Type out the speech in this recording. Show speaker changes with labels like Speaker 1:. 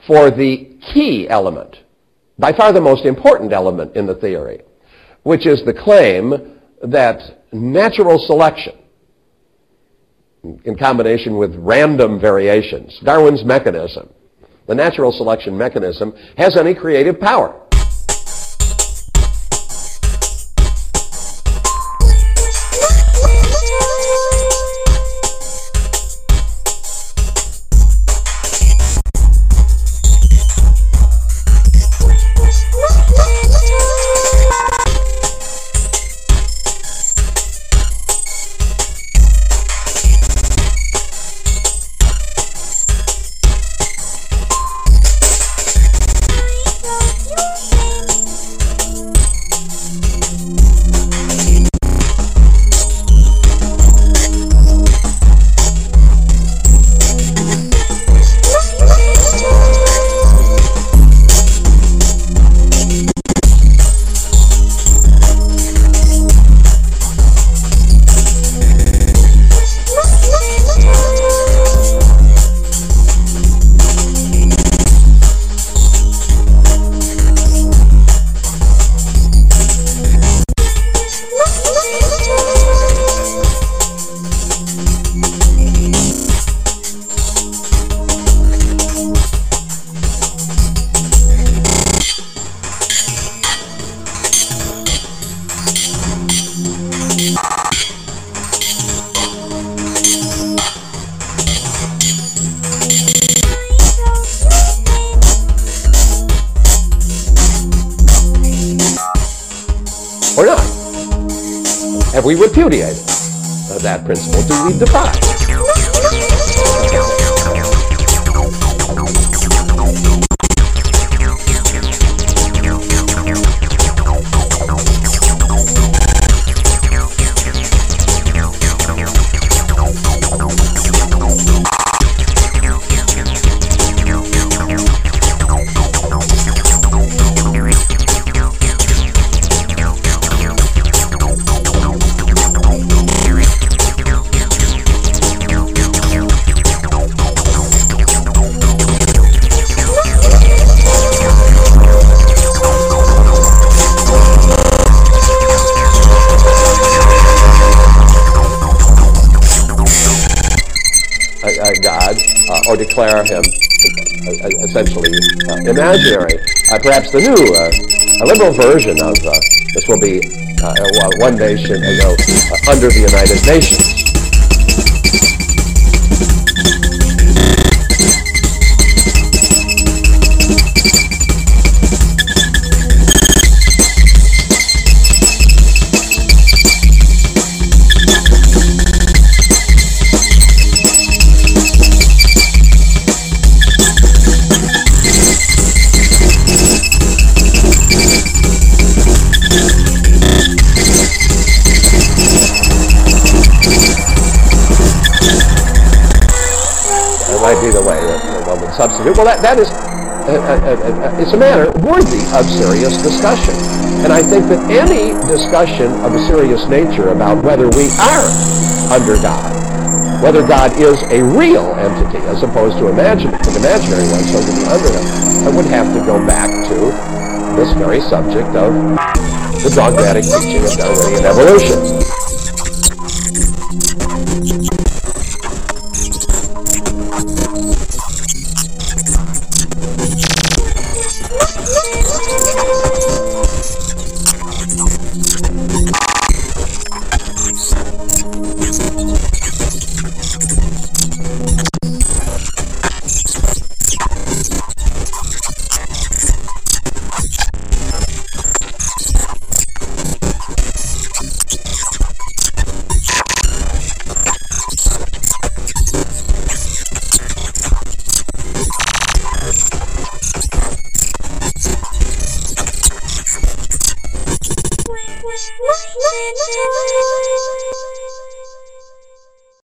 Speaker 1: for the key element, by far the most important element in the theory, which is the claim that natural selection, in combination with random variations, Darwin's mechanism, the natural selection mechanism, has any creative power. Or not? Have we repudiated that principle? Do we defy? God, or declare him essentially imaginary. Perhaps the new liberal version of this will be one nation under the United Nations. Might be the way one would substitute. Well, that is, it's a matter worthy of serious discussion. And I think that any discussion of a serious nature about whether we are under God, whether God is a real entity as opposed to an imaginary one, so to be under him, I would have to go back to this very subject of the dogmatic teaching of Darwinian evolution.
Speaker 2: What?